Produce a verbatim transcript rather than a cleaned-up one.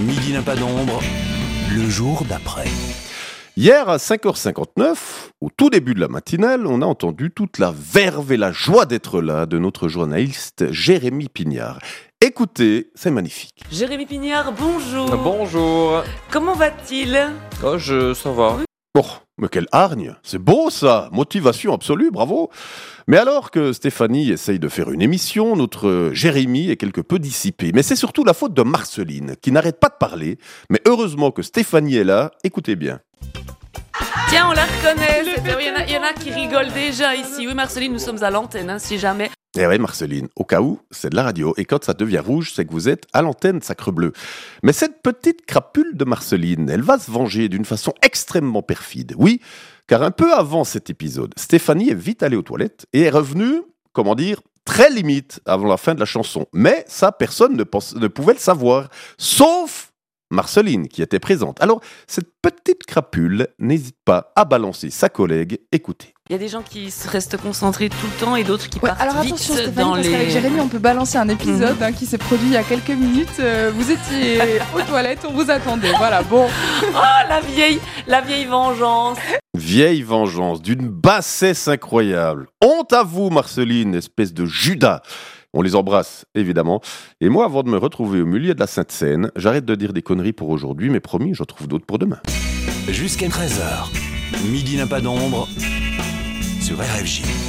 Midi n'a pas d'ombre, le jour d'après. Hier, à cinq heures cinquante-neuf, au tout début de la matinale, on a entendu toute la verve et la joie d'être là de notre journaliste Jérémy Pignard. Écoutez, c'est magnifique. Jérémy Pignard, bonjour. Ah, bonjour. Comment va-t-il ? Oh, je, ça va. Bon, mais quelle hargne, c'est beau ça, motivation absolue, bravo. Mais alors que Stéphanie essaye de faire une émission, notre Jérémy est quelque peu dissipé. Mais c'est surtout la faute de Marceline, qui n'arrête pas de parler. Mais heureusement que Stéphanie est là, écoutez bien. Tiens, on la reconnaît. C'est- Il y, en a, il y en a qui rigolent déjà ici. Oui, Marceline, nous sommes à l'antenne, hein, si jamais. Eh oui, Marceline, au cas où, c'est de la radio. Et quand ça devient rouge, c'est que vous êtes à l'antenne, sacrebleu. Mais cette petite crapule de Marceline, elle va se venger d'une façon extrêmement perfide. Oui, car un peu avant cet épisode, Stéphanie est vite allée aux toilettes et est revenue, comment dire, très limite avant la fin de la chanson. Mais ça, personne ne, pense, ne pouvait le savoir, sauf Marceline, qui était présente. Alors, cette petite crapule n'hésite pas à balancer sa collègue. Écoutez. Il y a des gens qui se restent concentrés tout le temps et d'autres qui Ouais, partent alors vite attention Stéphanie, dans parce les... qu'avec Jérémy, on peut balancer un épisode hein, qui s'est produit il y a quelques minutes. Euh, vous étiez aux toilettes, on vous attendait. Voilà, bon. Oh, la vieille, la vieille vengeance. Vieille vengeance, d'une bassesse incroyable. Honte à vous, Marceline, espèce de Judas. On les embrasse, évidemment. Et moi, avant de me retrouver au milieu de la Sainte-Seine, j'arrête de dire des conneries pour aujourd'hui, mais promis, j'en trouve d'autres pour demain. Jusqu'à treize heures, Midi n'a pas d'ombre sur R F J.